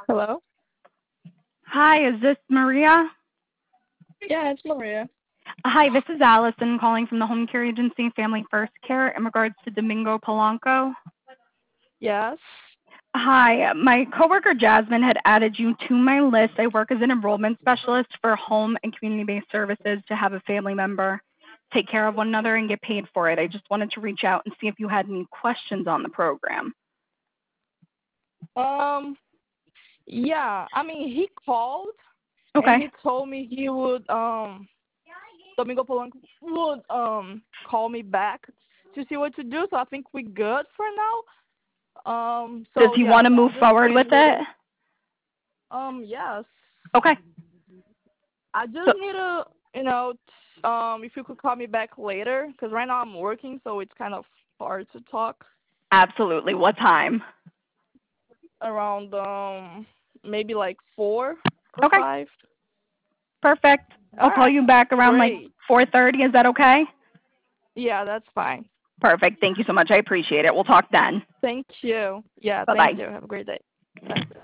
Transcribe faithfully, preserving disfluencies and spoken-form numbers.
Hello? Hi, is this Maria? Yeah, it's Maria. Hi, this is Allison calling from the Home Care Agency Family First Care in regards to Domingo Polanco. Yes. Hi, my coworker Jasmine had added you to my list. I work as an enrollment specialist for home and community-based services to have a family member take care of one another and get paid for it. I just wanted to reach out and see if you had any questions on the program. Um, yeah, I mean, he called Okay. and he told me he would, um, Domingo Polanco would, um, call me back to see what to do. So I think we're good for now. Um, Does so he yeah, want to I'm move just forward with waiting. it? Um, yes. Okay. I just So, need to, you know, t- um, if you could call me back later, because right now I'm working, so it's kind of hard to talk absolutely. What time? around, um, maybe like four or Okay. five. Perfect. All I'll call right. you back around like Great. four thirty. Is that okay? Yeah, that's fine. Perfect. Thank you so much. I appreciate it. We'll talk then. Thank you. Yeah, thank Bye-bye. you. Have a great day. Bye.